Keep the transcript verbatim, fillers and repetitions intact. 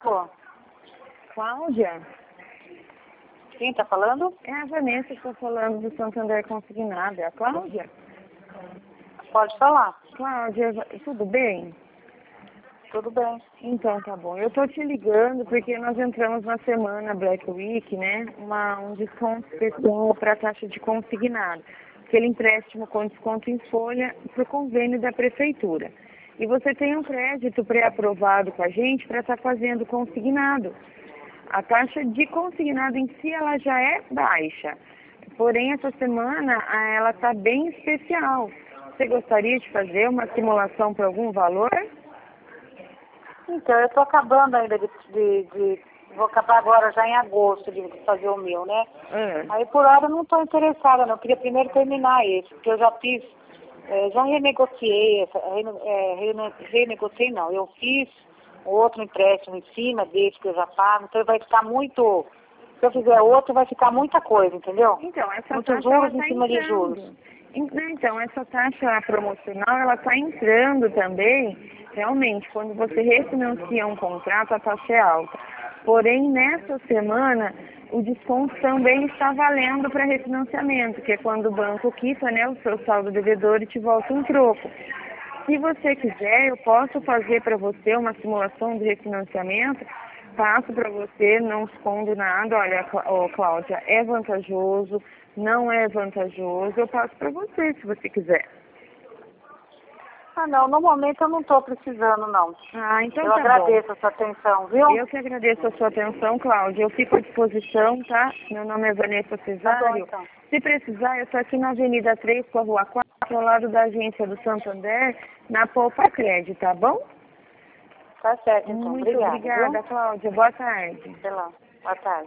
Pô, Cláudia, quem tá falando? é a Vanessa que está falando do Santander Consignado. É a Cláudia? Pode falar. Cláudia, tudo bem? Tudo bem. Então, tá bom. Eu tô te ligando porque nós entramos na semana Black Week, né? Uma, um desconto especial para a taxa de consignado. Aquele empréstimo com desconto em folha para o convênio da prefeitura. E você tem um crédito pré-aprovado com a gente para estar fazendo consignado. A taxa de consignado em si, ela já é baixa. Porém, essa semana, ah, ela está bem especial. Você gostaria de fazer uma simulação para algum valor? Então, eu tô acabando ainda de, de, de- Vou acabar agora já em agosto de fazer o meu, né? É. Aí por hora eu não tô interessada, não. Eu queria primeiro terminar esse, porque eu já fiz, eh, já renegociei, essa- rene, eh, rene, renegociei não, eu fiz outro empréstimo em cima desse que eu já pago, então vai ficar muito, se eu fizer outro vai ficar muita coisa, entendeu? Então, essa Muitos taxa ela juros em está cima de juros. entrando. En- Então, essa taxa promocional ela está entrando também, realmente, quando você refinancia um contrato, a taxa é alta. Porém, nessa semana, o desconto também está valendo para refinanciamento, que é quando o banco quita, né, o seu saldo devedor e te volta um troco. Se você quiser, eu posso fazer para você uma simulação de refinanciamento, passo para você, não escondo nada, olha, Clá- ô, Cláudia, é vantajoso, não é vantajoso, eu passo para você, se você quiser. Ah não, no momento eu não tô precisando não. Ah, então Eu tá agradeço a sua atenção, viu? bom. Eu que agradeço a sua atenção, Cláudia. Eu fico à disposição, tá? Meu nome é Vanessa Tá bom Cesário. então. Se precisar, eu estou aqui na Avenida três, com a Rua quatro, ao lado da agência do Santander, na Poupa Crédito, tá bom? Tá certo então, Muito obrigada, obrigada, viu? Cláudia. Boa tarde. Sei lá, boa tarde.